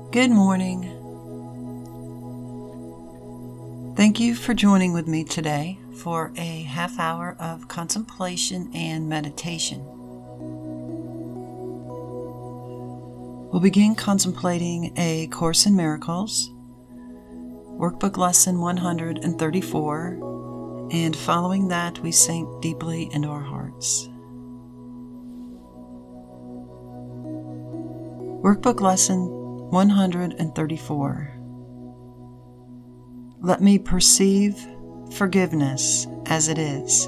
Good morning. Thank you for joining with me today for a half hour of contemplation and meditation. We'll begin contemplating A Course in Miracles, Workbook Lesson 134, and following that we sink deeply into our hearts. Workbook Lesson 134. Let me perceive forgiveness as it is.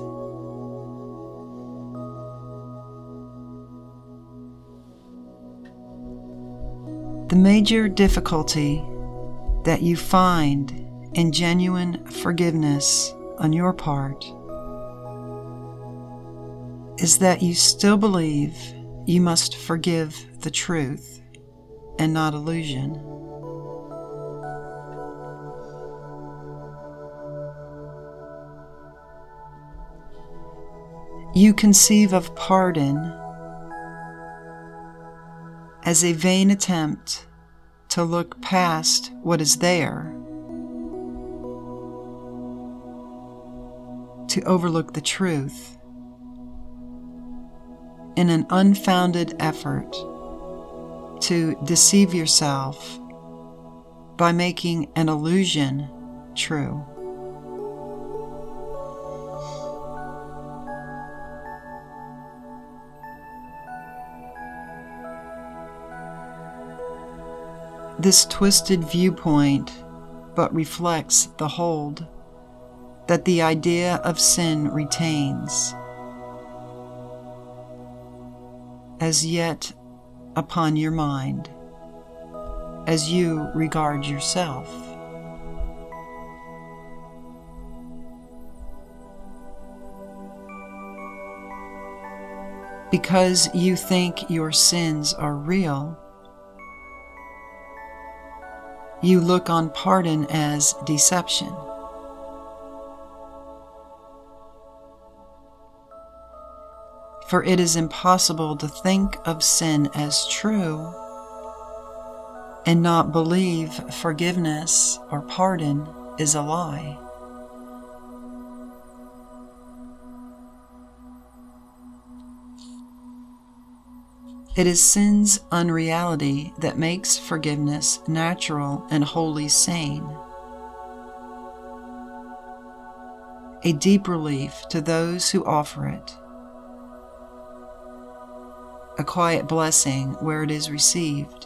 The major difficulty that you find in genuine forgiveness on your part is that you still believe you must forgive the truth and not illusion. You conceive of pardon as a vain attempt to look past what is there, to overlook the truth, in an unfounded effort to deceive yourself by making an illusion true. This twisted viewpoint but reflects the hold that the idea of sin retains as yet upon your mind as you regard yourself. Because you think your sins are real, you look on pardon as deception. For it is impossible to think of sin as true and not believe forgiveness or pardon is a lie. It is sin's unreality that makes forgiveness natural and wholly sane. A deep relief to those who offer it. A quiet blessing where it is received.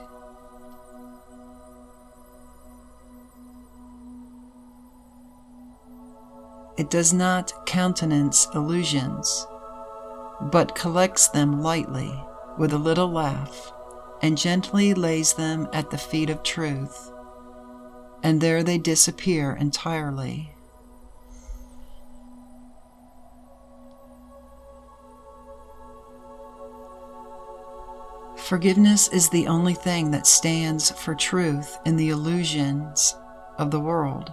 It does not countenance illusions, but collects them lightly with a little laugh and gently lays them at the feet of truth, and there they disappear entirely. Forgiveness is the only thing that stands for truth in the illusions of the world.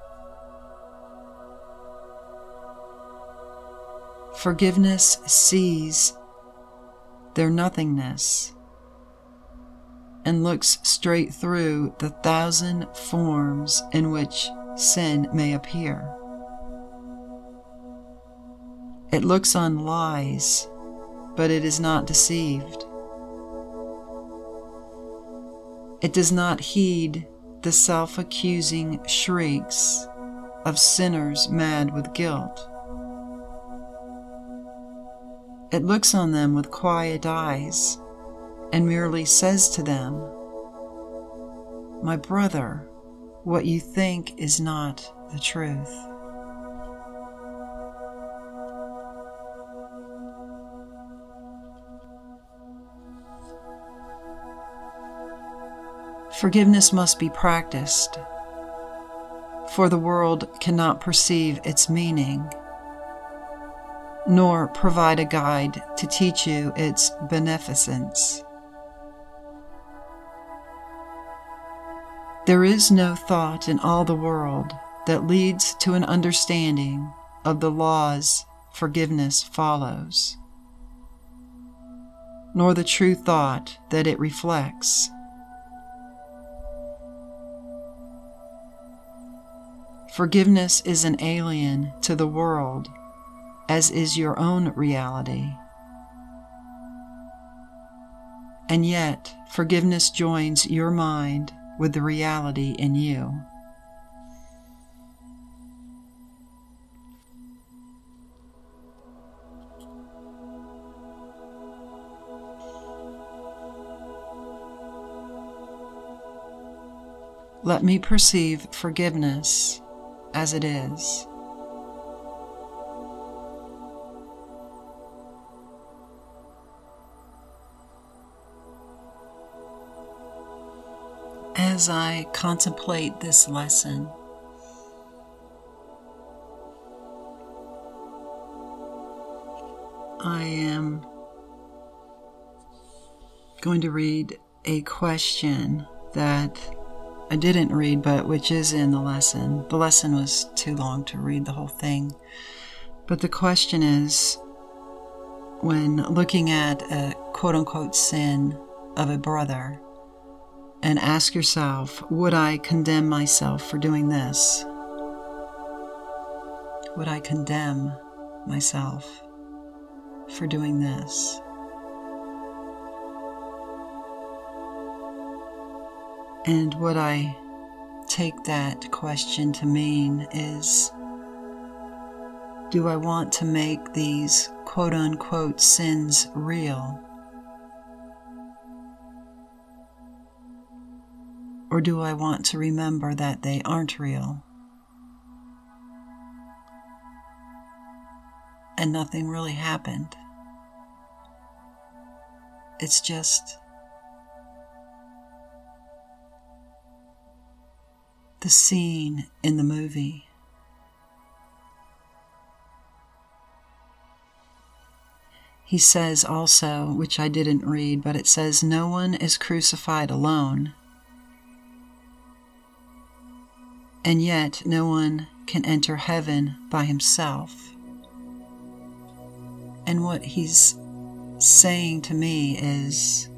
Forgiveness sees their nothingness and looks straight through the 1,000 forms in which sin may appear. It looks on lies, but it is not deceived. It does not heed the self-accusing shrieks of sinners mad with guilt. It looks on them with quiet eyes and merely says to them, "My brother, what you think is not the truth." Forgiveness must be practiced, for the world cannot perceive its meaning, nor provide a guide to teach you its beneficence. There is no thought in all the world that leads to an understanding of the laws forgiveness follows, nor the true thought that it reflects. Forgiveness is an alien to the world, as is your own reality. And yet, forgiveness joins your mind with the reality in you. Let me perceive forgiveness as it is. As I contemplate this lesson, I am going to read a question that I didn't read, but which is in the lesson. The lesson was too long to read the whole thing. But the question is, when looking at a quote-unquote sin of a brother, and ask yourself, would I condemn myself for doing this? Would I condemn myself for doing this? And what I take that question to mean is, do I want to make these quote-unquote sins real? Or do I want to remember that they aren't real? And nothing really happened. It's just the scene in the movie. He says also, which I didn't read, but it says, no one is crucified alone. And yet no one can enter heaven by himself. And what he's saying to me is,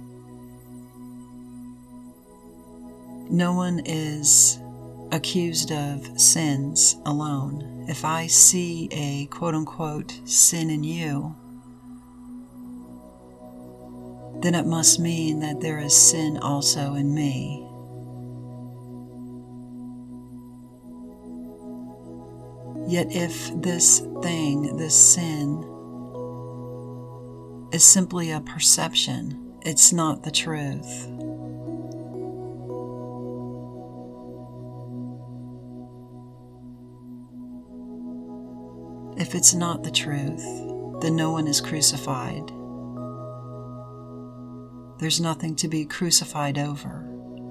no one is accused of sins alone. If I see a quote-unquote sin in you, then it must mean that there is sin also in me. Yet if this thing, this sin, is simply a perception, it's not the truth. If it's not the truth, then no one is crucified. There's nothing to be crucified over.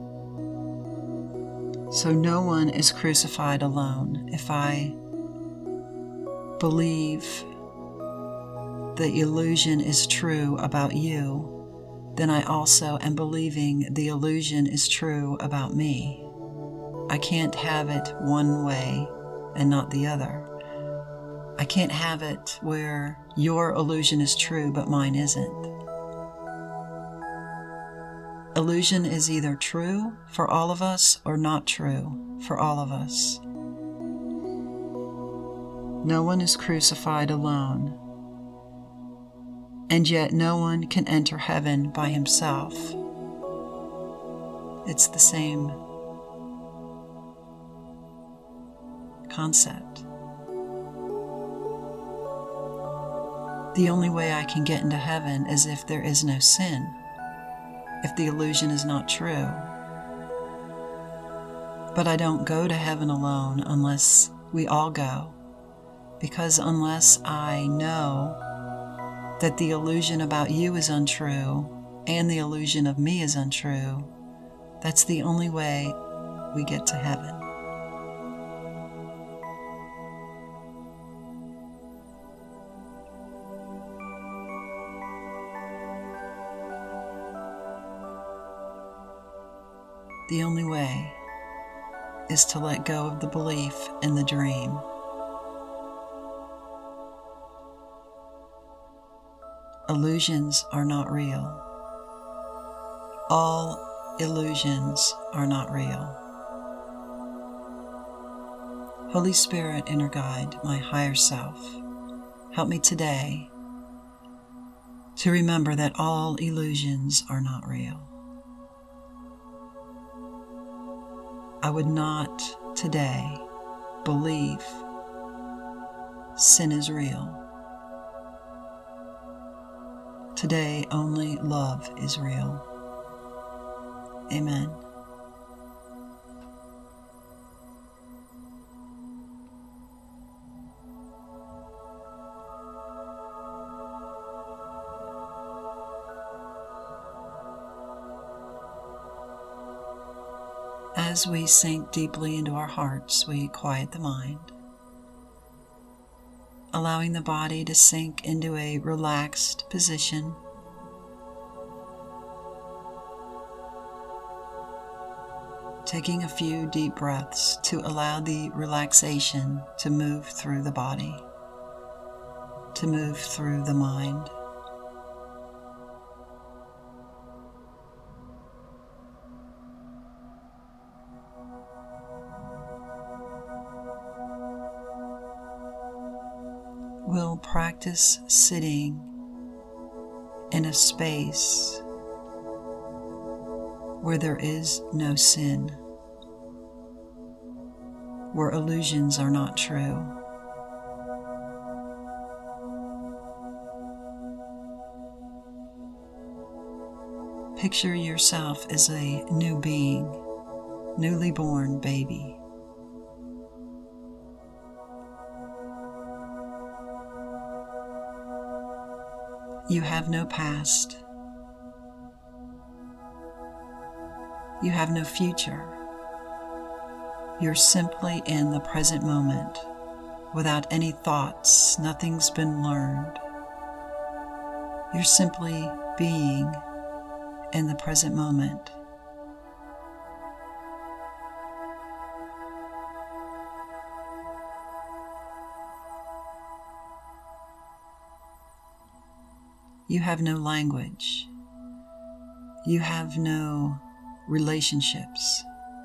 So no one is crucified alone. If I believe the illusion is true about you, then I also am believing the illusion is true about me. I can't have it one way and not the other. I can't have it where your illusion is true but mine isn't. Illusion is either true for all of us or not true for all of us. No one is crucified alone, and yet no one can enter heaven by himself. It's the same concept. The only way I can get into heaven is if there is no sin, if the illusion is not true. But I don't go to heaven alone unless we all go. Because unless I know that the illusion about you is untrue and the illusion of me is untrue, that's the only way we get to heaven. The only way is to let go of the belief in the dream. Illusions are not real. All illusions are not real. Holy Spirit, inner guide, my higher self, help me today to remember that all illusions are not real. I would not today believe sin is real. Today only love is real. Amen. As we sink deeply into our hearts, we quiet the mind, allowing the body to sink into a relaxed position. Taking a few deep breaths to allow the relaxation to move through the body, to move through the mind. We'll practice sitting in a space where there is no sin, where illusions are not true. Picture yourself as a new being, newly born baby. You have no past. You have no future. You're simply in the present moment, without any thoughts. Nothing's been learned. You're simply being in the present moment. You have no language. You have no relationships.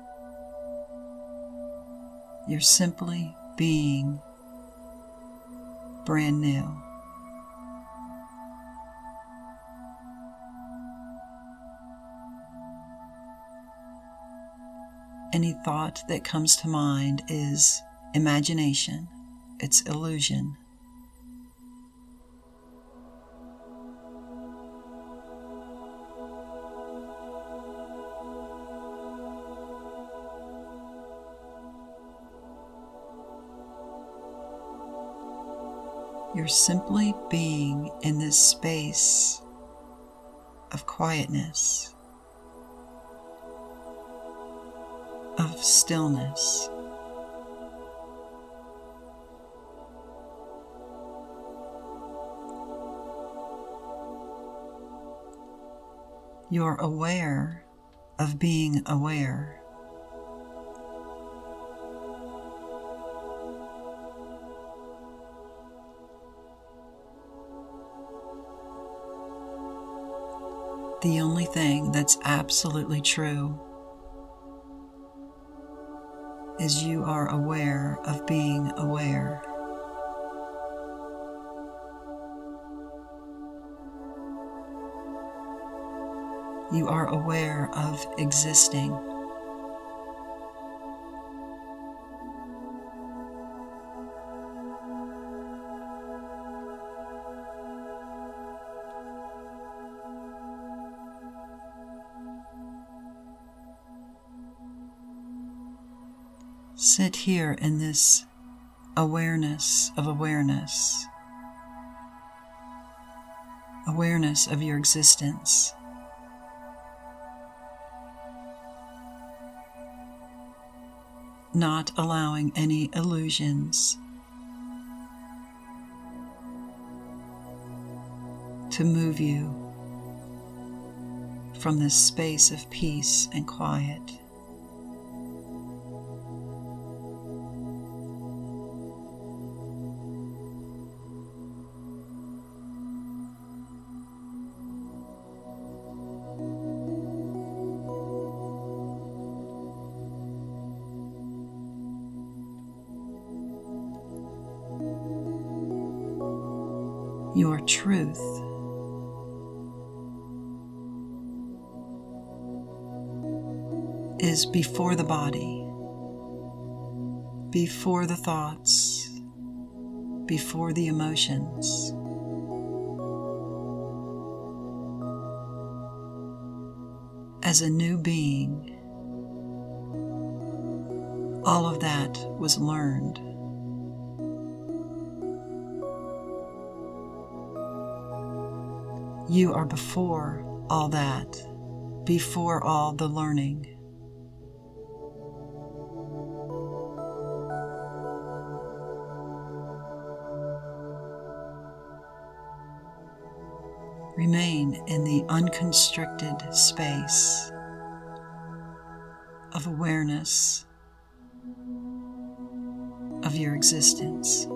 You're simply being brand new. Any thought that comes to mind is imagination. It's illusion. You're simply being in this space of quietness, of stillness. You're aware of being aware. The only thing that's absolutely true is you are aware of being aware. You are aware of existing. Sit here in this awareness of awareness, awareness of your existence. Not allowing any illusions to move you from this space of peace and quiet. Your truth is before the body, before the thoughts, before the emotions. As a new being, all of that was learned. You are before all that, before all the learning. Remain in the unconstricted space of awareness of your existence.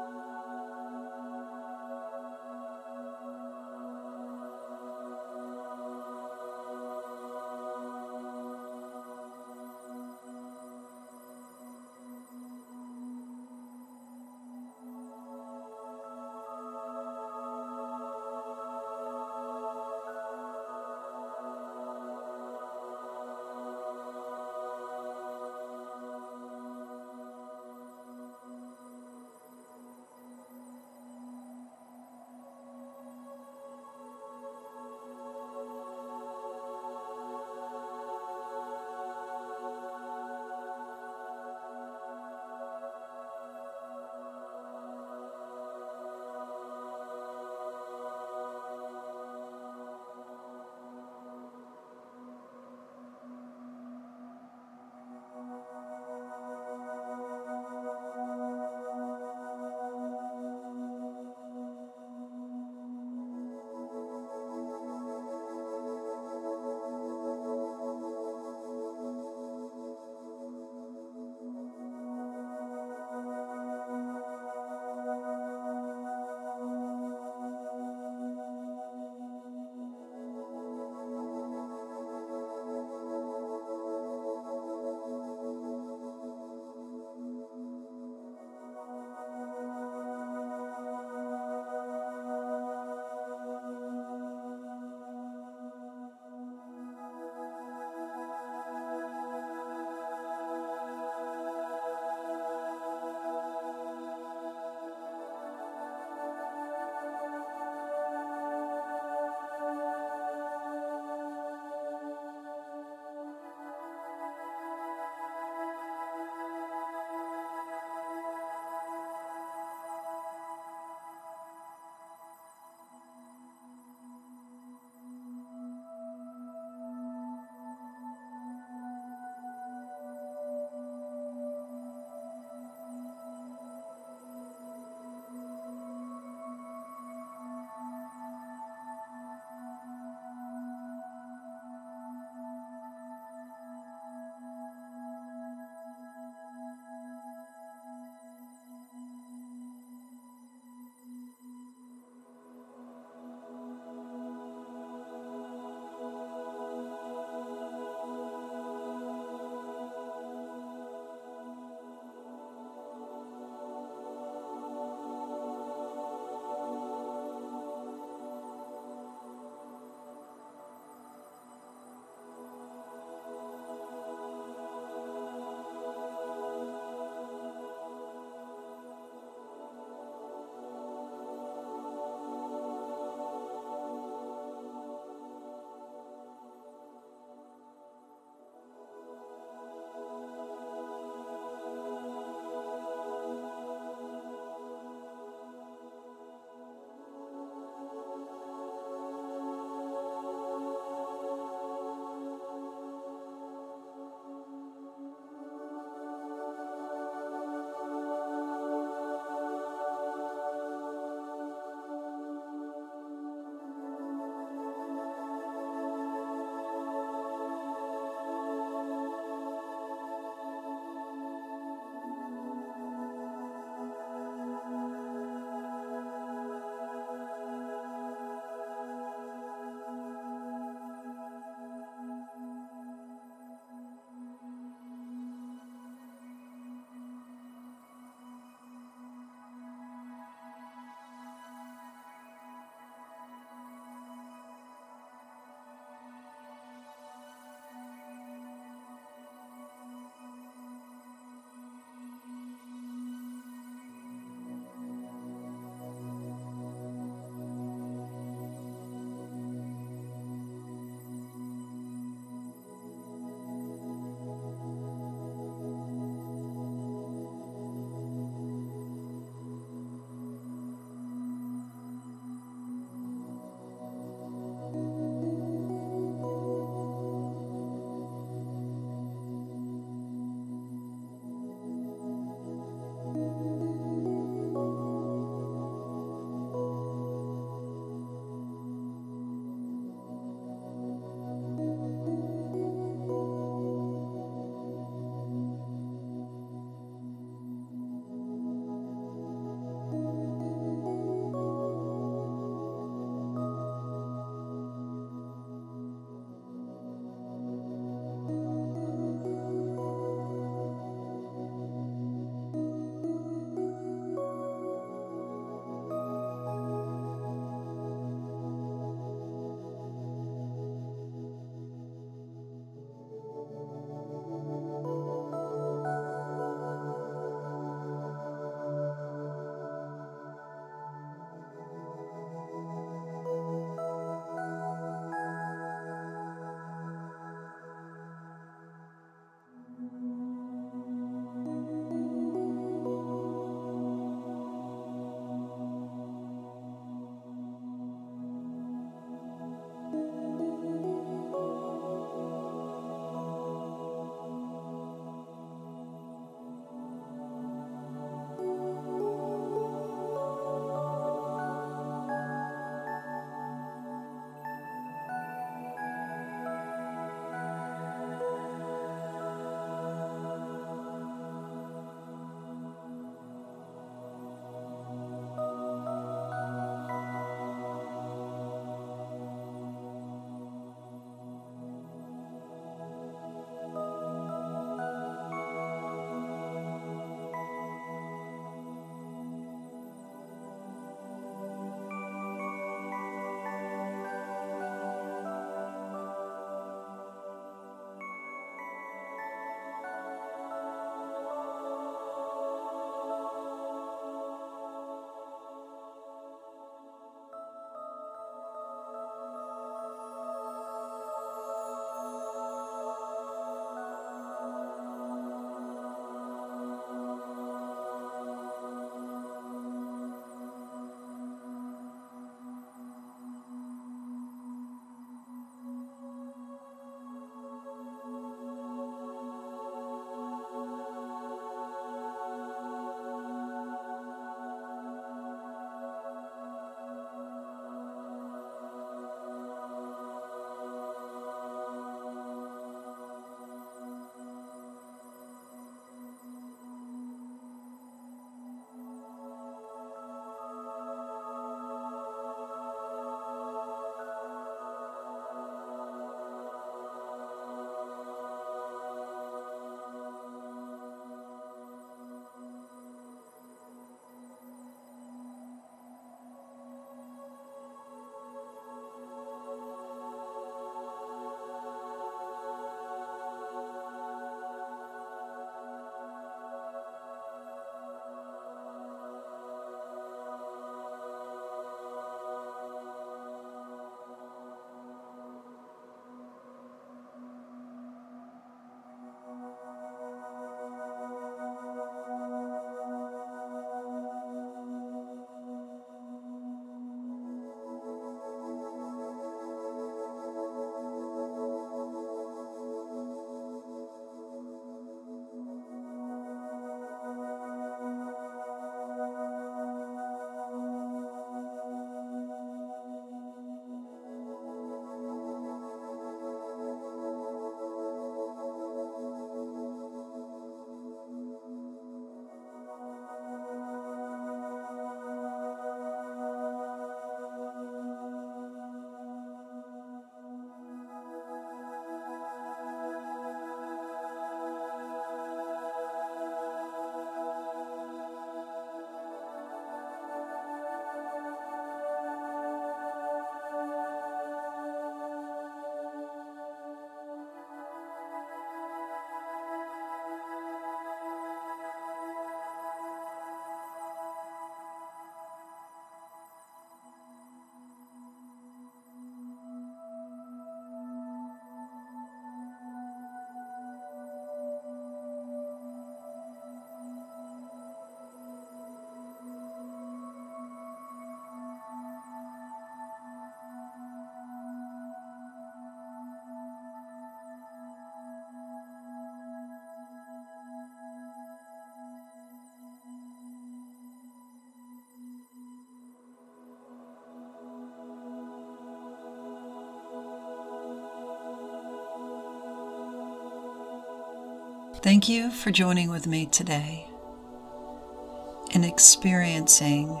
Thank you for joining with me today in experiencing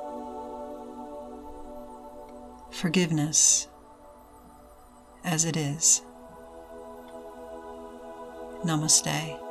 forgiveness as it is. Namaste.